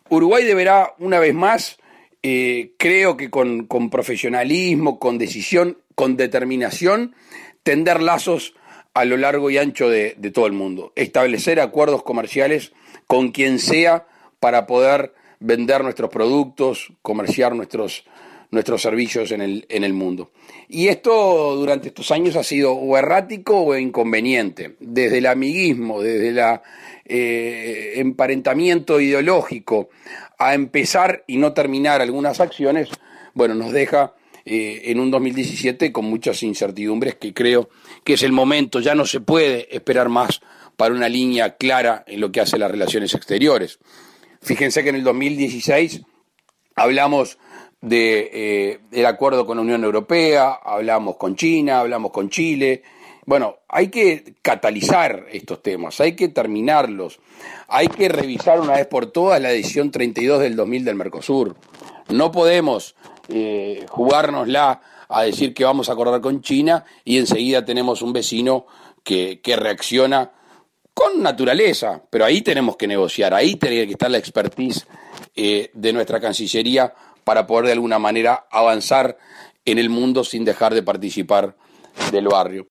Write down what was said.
Uruguay deberá, una vez más, creo que con profesionalismo, con decisión, con determinación, tender lazos a lo largo y ancho de todo el mundo. Establecer acuerdos comerciales con quien sea para poder vender nuestros productos, comerciar nuestros servicios en el mundo. Y esto durante estos años ha sido o errático o inconveniente. Desde el amiguismo, desde el emparentamiento ideológico a empezar y no terminar algunas acciones, bueno, nos deja en un 2017 con muchas incertidumbres que creo que es el momento, ya no se puede esperar más para una línea clara en lo que hace las relaciones exteriores. Fíjense que en el 2016 hablamos del acuerdo con la Unión Europea, hablamos con China, hablamos con Chile. Bueno, hay que catalizar estos temas, hay que terminarlos, hay que revisar una vez por todas la decisión 32 del 2000 del Mercosur. No podemos jugárnosla a decir que vamos a acordar con China y enseguida tenemos un vecino que reacciona con naturaleza, pero ahí tenemos que negociar, ahí tiene que estar la expertise de nuestra Cancillería para poder de alguna manera avanzar en el mundo sin dejar de participar del barrio.